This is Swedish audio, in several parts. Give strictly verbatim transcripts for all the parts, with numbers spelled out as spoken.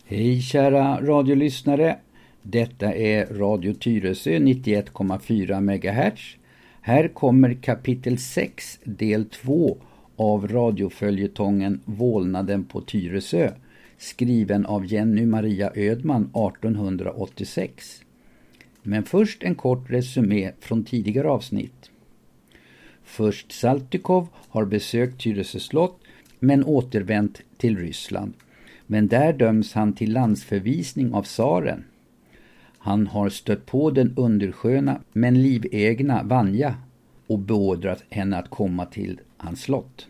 Hej kära radiolyssnare, detta är Radio Tyresö nittioett komma fyra megahertz. Här kommer kapitel sex del två av radioföljetongen Vålnaden på Tyresö, skriven av Jenny Maria Ödman artonhundraåttiosex. Men först en kort resumé från tidigare avsnitt. Först Saltykov har besökt Tyresö slott men återvänt till Ryssland. Men där döms han till landsförvisning av tsaren. Han har stött på den undersköna men livegna Vanja och beordrat henne att komma till hans slott.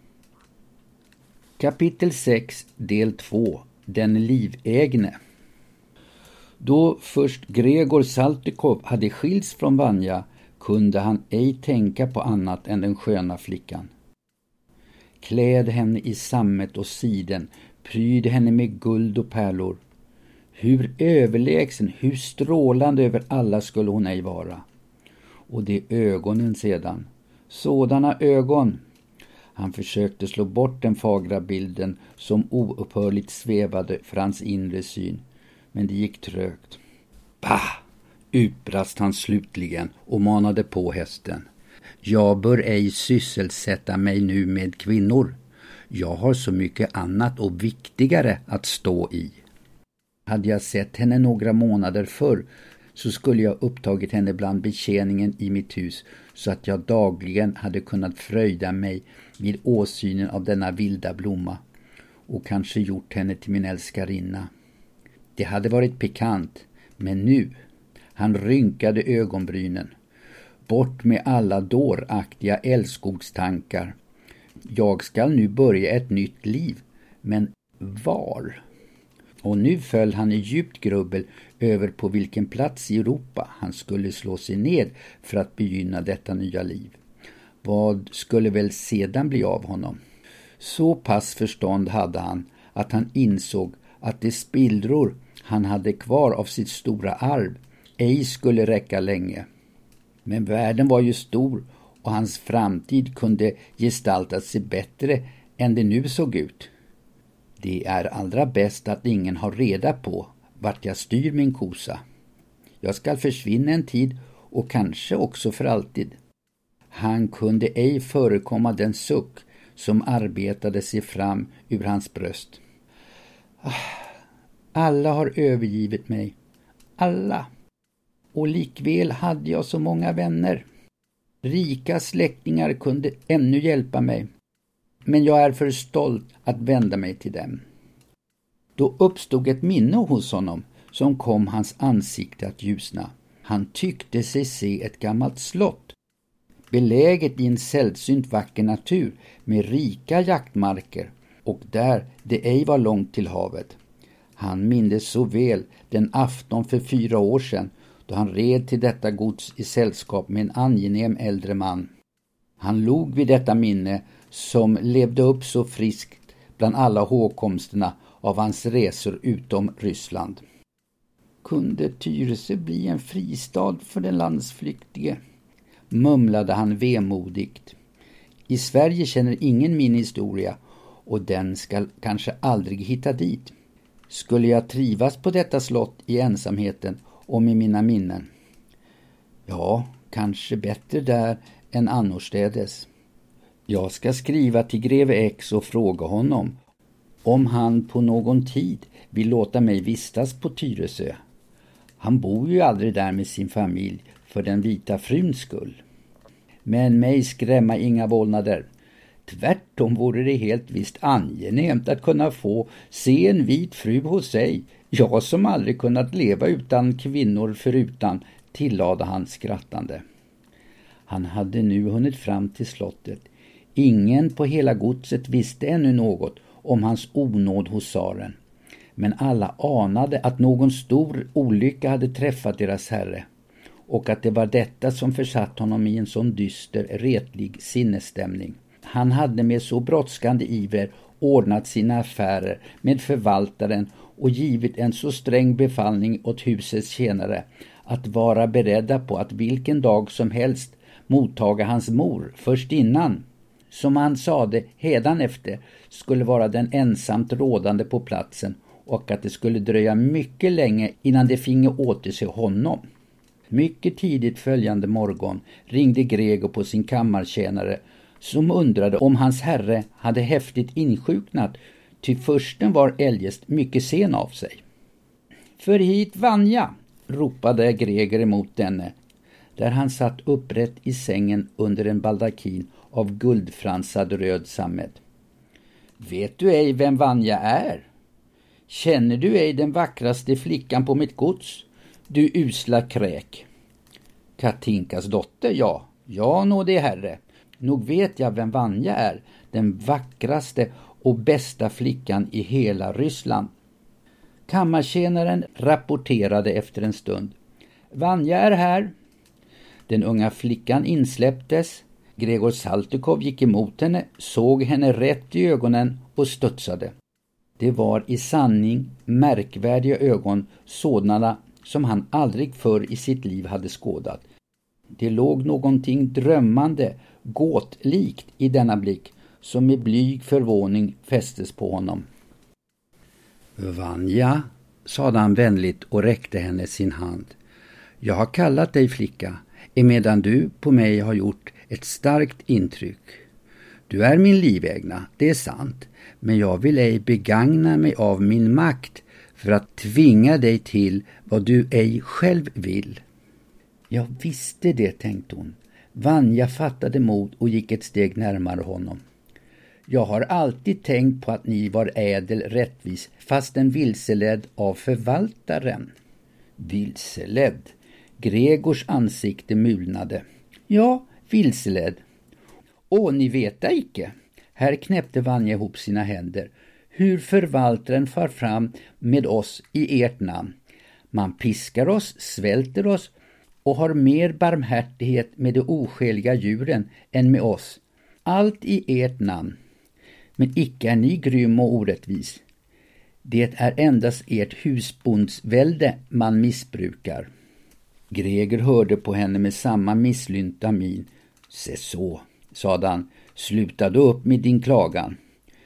Kapitel sex del två. Den livegne. Då först Gregor Saltykov hade skilts från Vanja kunde han ej tänka på annat än den sköna flickan. Kläd henne i sammet och siden, pryd henne med guld och pärlor. Hur överlägsen, hur strålande över alla skulle hon ej vara. Och de ögonen sedan, sådana ögon. Han försökte slå bort den fagra bilden som oupphörligt svävade för hans inre syn, men det gick trögt. Bah! Utbrast han slutligen och manade på hästen. Jag bör ej sysselsätta mig nu med kvinnor. Jag har så mycket annat och viktigare att stå i. Hade jag sett henne några månader förr så skulle jag upptagit henne bland betjäningen i mitt hus så att jag dagligen hade kunnat fröjda mig vid åsynen av denna vilda blomma och kanske gjort henne till min älskarinna. Det hade varit pikant, men nu, han rynkade ögonbrynen. Bort med alla dåraktiga älskogstankar. Jag ska nu börja ett nytt liv, men var? Och nu föll han i djupt grubbel över på vilken plats i Europa han skulle slå sig ned för att begynna detta nya liv. Vad skulle väl sedan bli av honom? Så pass förstånd hade han att han insåg att de spillror han hade kvar av sitt stora arv ej skulle räcka länge. Men världen var ju stor och hans framtid kunde gestalta sig bättre än det nu såg ut. Det är allra bäst att ingen har reda på vart jag styr min kosa. Jag ska försvinna en tid och kanske också för alltid. Han kunde ej förekomma den suck som arbetade sig fram ur hans bröst. Alla har övergivit mig. Alla. Och likväl hade jag så många vänner. Rika släktingar kunde ännu hjälpa mig. Men jag är för stolt att vända mig till dem. Då uppstod ett minne hos honom som kom hans ansikte att ljusna. Han tyckte sig se ett gammalt slott, beläget i en sällsynt vacker natur med rika jaktmarker, och där det ej var långt till havet. Han mindes så väl den afton för fyra år sedan då han red till detta gods i sällskap med en angenäm äldre man. Han log vid detta minne som levde upp så friskt bland alla hågkomsterna av hans resor utom Ryssland. Kunde Tyresö bli en fristad för den landsflyktige? Mumlade han vemodigt. I Sverige känner ingen min historia och den ska kanske aldrig hitta dit. Skulle jag trivas på detta slott i ensamheten och med mina minnen? Ja, kanske bättre där än annorstädes. Jag ska skriva till greve X och fråga honom om han på någon tid vill låta mig vistas på Tyresö. Han bor ju aldrig där med sin familj för den vita fruns skull. Men mig skrämma inga vålnader. Tvärtom vore det helt visst angenämt att kunna få se en vit fru hos sig. Jag som aldrig kunnat leva utan kvinnor förutan, tillade han skrattande. Han hade nu hunnit fram till slottet. Ingen på hela godset visste ännu något om hans onåd hos tsaren. Men alla anade att någon stor olycka hade träffat deras herre och att det var detta som försatt honom i en sån dyster, retlig sinnesstämning. Han hade med så brådskande iver ordnat sina affärer med förvaltaren och givit en så sträng befallning åt husets tjänare att vara beredda på att vilken dag som helst mottaga hans mor först innan, som han sade hädanefter, skulle vara den ensamt rådande på platsen och att det skulle dröja mycket länge innan de finge återse honom. Mycket tidigt följande morgon ringde Gregor på sin kammartjänare som undrade om hans herre hade häftigt insjuknat, ty försten var eljest mycket sen av sig. För hit Vanja, ropade Gregor emot denne, där han satt upprätt i sängen under en baldakin av guldfransad röd sammet. Vet du ej vem Vanja är? Känner du ej den vackraste flickan på mitt gods, du usla kräk? Katinkas dotter, ja, ja nåde herre. Nog vet jag vem Vanja är, den vackraste och bästa flickan i hela Ryssland. Kammartjänaren rapporterade efter en stund. Vanja är här. Den unga flickan insläpptes. Gregor Saltykov gick emot henne, såg henne rätt i ögonen och studsade. Det var i sanning märkvärdiga ögon, sådana som han aldrig förr i sitt liv hade skådat. Det låg någonting drömmande, gåtlikt i denna blick, som med blyg förvåning fästes på honom. Vanja, sade han vänligt och räckte henne sin hand. Jag har kallat dig flicka, emedan du på mig har gjort ett starkt intryck. Du är min livägna, det är sant, men jag vill ej begagna mig av min makt för att tvinga dig till vad du ej själv vill. Jag visste det, tänkte hon. Vanja fattade mod och gick ett steg närmare honom. Jag har alltid tänkt på att ni var ädel rättvis, fastän vilseledd av förvaltaren. Vilseledd? Gregors ansikte mulnade. Ja, vilseledd. Åh, ni vet det icke. Här knäppte Vanja ihop sina händer. Hur förvaltaren far fram med oss i ert namn. Man piskar oss, svälter oss och har mer barmhärtighet med de oskäliga djuren än med oss. Allt i ert namn. Men icke är ni grym och orättvis. Det är endast ert husbondsvälde man missbrukar. Gregor hörde på henne med samma misslynta min. Se så, sade han, sluta då upp med din klagan.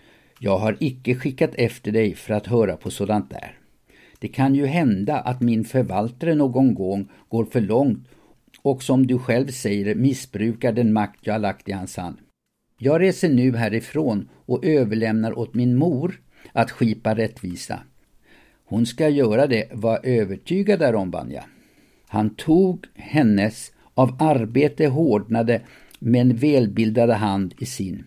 Jag har icke skickat efter dig för att höra på sådant där. Det kan ju hända att min förvaltare någon gång går för långt och som du själv säger missbrukar den makt jag har lagt i hans hand. Jag reser nu härifrån och överlämnar åt min mor att skipa rättvisa. Hon ska göra det, var övertygad därom, Vanja. Han tog hennes av arbete hårdnade men välbildade hand i sin.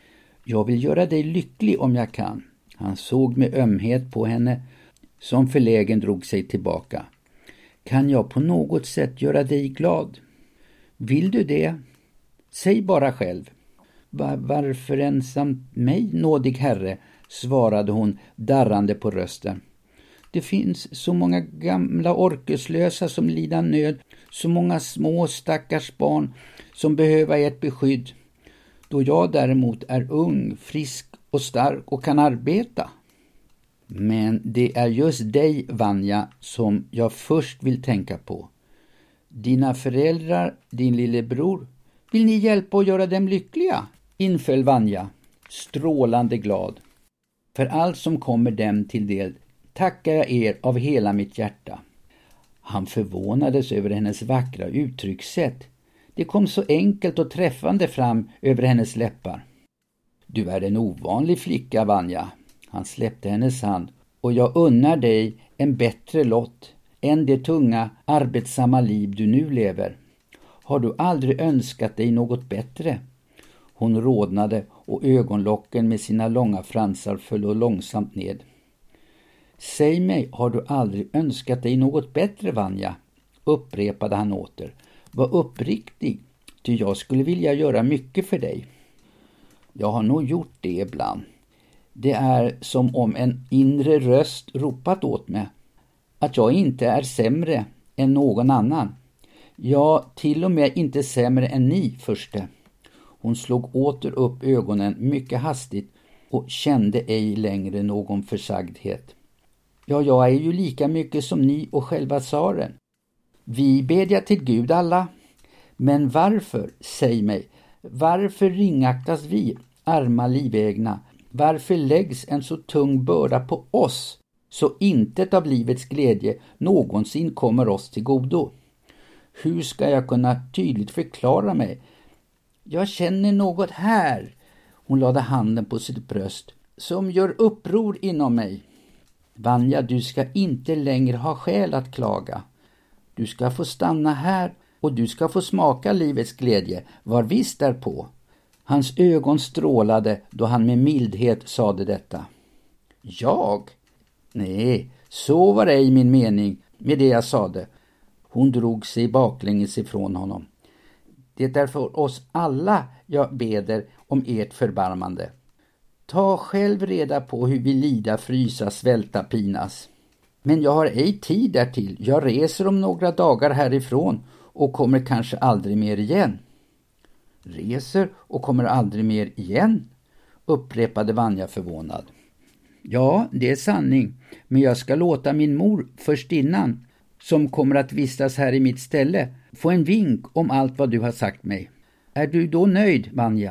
Jag vill göra dig lycklig om jag kan. Han såg med ömhet på henne som förlägen drog sig tillbaka. Kan jag på något sätt göra dig glad? Vill du det? Säg bara själv. Var, varför ensam mig, nådig herre, svarade hon darrande på rösten. Det finns så många gamla orkeslösa som lider nöd, så många små stackars barn som behöver ert beskydd, då jag däremot är ung, frisk och stark och kan arbeta. Men det är just dig, Vanja, som jag först vill tänka på. Dina föräldrar, din lillebror, vill ni hjälpa och göra dem lyckliga? Inföll Vanja, strålande glad. För allt som kommer dem till del tackar jag er av hela mitt hjärta. Han förvånades över hennes vackra uttryckssätt. Det kom så enkelt och träffande fram över hennes läppar. Du är en ovanlig flicka, Vanja. Han släppte hennes hand. Och jag unnar dig en bättre lott än det tunga, arbetsamma liv du nu lever. Har du aldrig önskat dig något bättre? Hon rodnade och ögonlocken med sina långa fransar föll långsamt ned. Säg mig, har du aldrig önskat dig något bättre, Vanja? Upprepade han åter. Var uppriktig, ty jag skulle vilja göra mycket för dig. Jag har nog gjort det ibland. Det är som om en inre röst ropat åt mig att jag inte är sämre än någon annan. Ja, till och med inte sämre än ni, förste. Hon slog åter upp ögonen mycket hastigt och kände ej längre någon försagdhet. Ja, jag är ju lika mycket som ni och själva tsaren. Vi bedjar till Gud alla. Men varför, säg mig, varför ringaktas vi, arma livägna? Varför läggs en så tung börda på oss? så intet av livets glädje någonsin kommer oss till godo. Hur ska jag kunna tydligt förklara mig? Jag känner något här, hon lade handen på sitt bröst, som gör uppror inom mig. Vanja, du ska inte längre ha skäl att klaga. Du ska få stanna här och du ska få smaka livets glädje, var visst därpå. Hans ögon strålade då han med mildhet sade detta. Jag? Nej, så var ej min mening med det jag sade. Hon drog sig baklänges ifrån honom. Det är för oss alla jag beder om ert förbarmande. Ta själv reda på hur vi lida, frysa, svälta, pinas. Men jag har ej tid därtill. Jag reser om några dagar härifrån och kommer kanske aldrig mer igen. Reser och kommer aldrig mer igen? Upprepade Vanja förvånad. Ja, det är sanning. Men jag ska låta min mor först innan, som kommer att vistas här i mitt ställe, få en vink om allt vad du har sagt mig. Är du då nöjd, Vanja?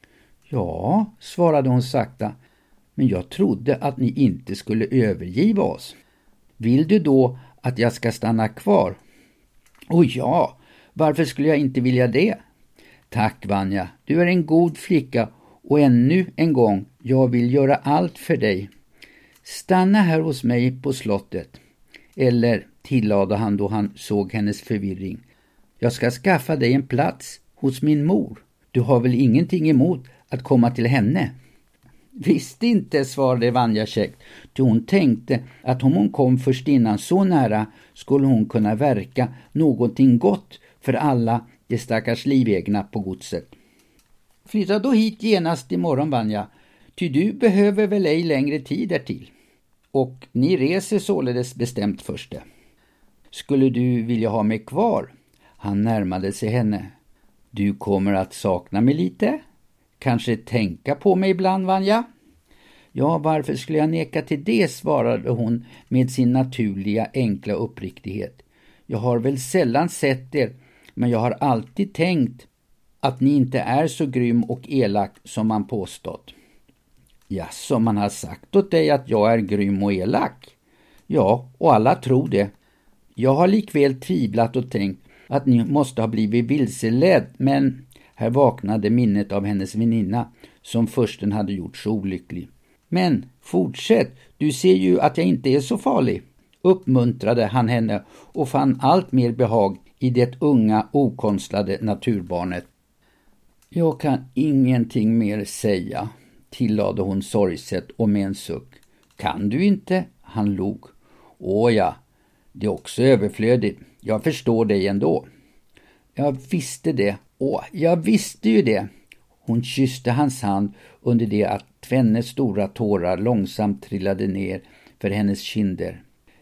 Ja, svarade hon sakta. Men jag trodde att ni inte skulle övergiva oss. Vill du då att jag ska stanna kvar? Åh ja, varför skulle jag inte vilja det? Tack Vanja, du är en god flicka och ännu en gång, jag vill göra allt för dig. Stanna här hos mig på slottet. Eller, tillade han då han såg hennes förvirring, jag ska skaffa dig en plats hos min mor. Du har väl ingenting emot att komma till henne? Visst inte, svarade Vanja käckt, ty hon tänkte att om hon kom först innan så nära skulle hon kunna verka någonting gott för alla de stackars livägna på godset. Flytta då hit genast imorgon, Vanja, ty du behöver väl ej längre tid därtill. Och ni reser således bestämt först. Skulle du vilja ha mig kvar? Han närmade sig henne. Du kommer att sakna mig lite? Kanske tänka på mig ibland, Vanja? Ja, varför skulle jag neka till det, svarade hon med sin naturliga enkla uppriktighet. Jag har väl sällan sett er, men jag har alltid tänkt att ni inte är så grym och elak som man påstått. Ja, som man har sagt åt dig att jag är grym och elak? Ja, och alla tror det. Jag har likväl tvivlat och tänkt att ni måste ha blivit vilseledd, men här vaknade minnet av hennes väninna som försten hade gjort så olycklig. Men fortsätt, du ser ju att jag inte är så farlig, uppmuntrade han henne och fann allt mer behag i det unga okonstlade naturbarnet. Jag kan ingenting mer säga, tillade hon sorgset och med en suck. Kan du inte? Han log. Åh ja, det är också överflödigt. Jag förstår dig ändå. Jag visste det. Åh, jag visste ju det. Hon kysste hans hand under det att tvenne stora tårar långsamt trillade ner för hennes kinder.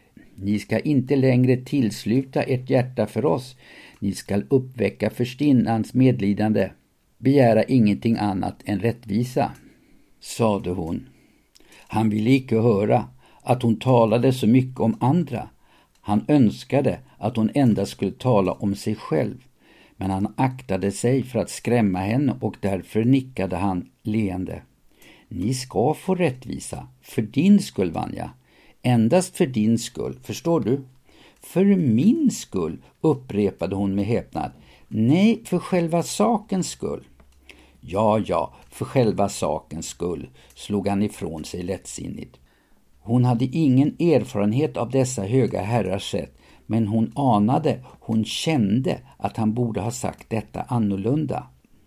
Ni ska inte längre tillsluta ert hjärta för oss. Ni ska uppväcka förstinnans medlidande. Begära ingenting annat än rättvisa, sade hon. Han ville icke höra att hon talade så mycket om andra. Han önskade att hon endast skulle tala om sig själv. Men han aktade sig för att skrämma henne och därför nickade han leende. Ni ska få rättvisa, för din skull, Vanja. Endast för din skull, förstår du? För min skull, upprepade hon med häpnad. Nej, för själva sakens skull. Ja, ja, för själva sakens skull, slog han ifrån sig lättsinnigt. Hon hade ingen erfarenhet av dessa höga herrars sätt, men hon anade, hon kände att han borde ha sagt detta annorlunda.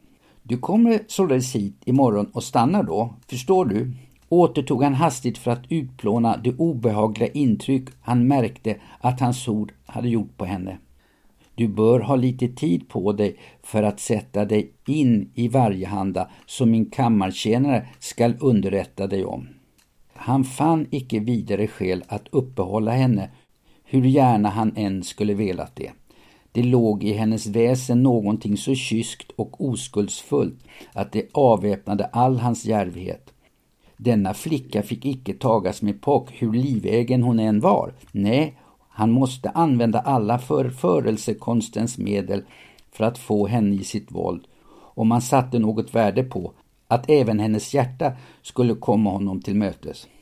Du kommer således hit imorgon och stannar då, förstår du? Återtog han hastigt för att utplåna det obehagliga intryck han märkte att hans ord hade gjort på henne. Du bör ha lite tid på dig för att sätta dig in i Varjehanda som min kammartjänare skall underrätta dig om. Han fann icke vidare skäl att uppehålla henne, hur gärna han än skulle velat det. Det låg i hennes väsen någonting så kyskt och oskuldsfullt att det avväpnade all hans djärvhet. Denna flicka fick icke tagas med pock hur livägen hon än var. Nej, han måste använda alla förförelsekonstens medel för att få henne i sitt våld. Och man satte något värde på att även hennes hjärta skulle komma honom till mötes.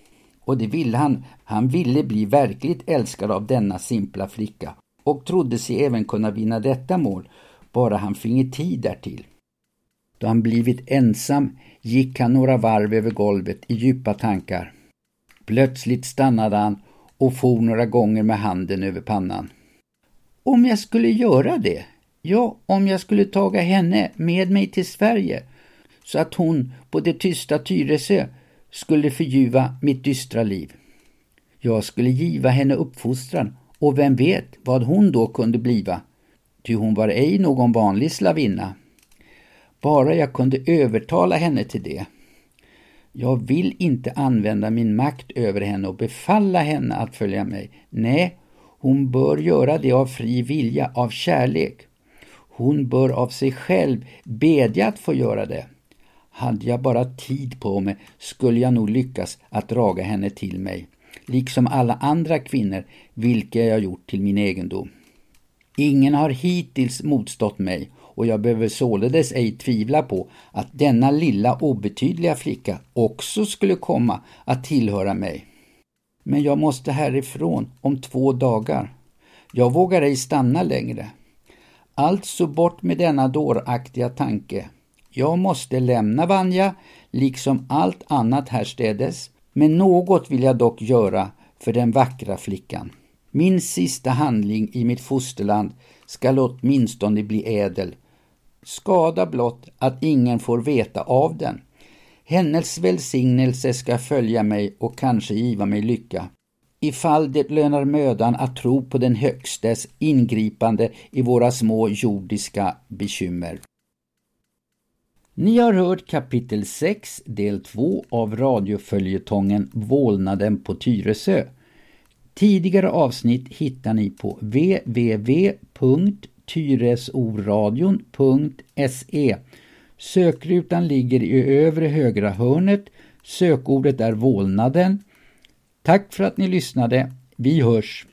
Och det ville han. Han ville bli verkligt älskad av denna simpla flicka och trodde sig även kunna vinna detta mål, bara han finge tid därtill. Då han blivit ensam gick han några varv över golvet i djupa tankar. Plötsligt stannade han och for några gånger med handen över pannan. Om jag skulle göra det, ja, om jag skulle taga henne med mig till Sverige, så att hon på det tysta Tyresö skulle förljuva mitt dystra liv. Jag skulle giva henne uppfostran, och vem vet vad hon då kunde bliva, ty hon var ej någon vanlig slavinna. Bara jag kunde övertala henne till det. Jag vill inte använda min makt över henne och befalla henne att följa mig. Nej, hon bör göra det av fri vilja, av kärlek. Hon bör av sig själv bedja att få göra det. Hade jag bara tid på mig skulle jag nog lyckas att draga henne till mig, liksom alla andra kvinnor vilka jag gjort till min egendom. Ingen har hittills motstått mig, och jag behöver således ej tvivla på att denna lilla obetydliga flicka också skulle komma att tillhöra mig. Men jag måste härifrån om två dagar. Jag vågar ej stanna längre. Alltså bort med denna dåraktiga tanke. Jag måste lämna Vanja, liksom allt annat härstädes, men något vill jag dock göra för den vackra flickan. Min sista handling i mitt fosterland skall åtminstone bli ädel. Skada blott att ingen får veta av den. Hennes välsignelse ska följa mig och kanske giva mig lycka, ifall det lönar mödan att tro på den högstes ingripande i våra små jordiska bekymmer. Ni har hört kapitel sex, del två av radioföljetongen Vålnaden på Tyresö. Tidigare avsnitt hittar ni på w w w punkt tyresoradion punkt se. Sökrutan ligger i övre högra hörnet. Sökordet är Vålnaden. Tack för att ni lyssnade. Vi hörs.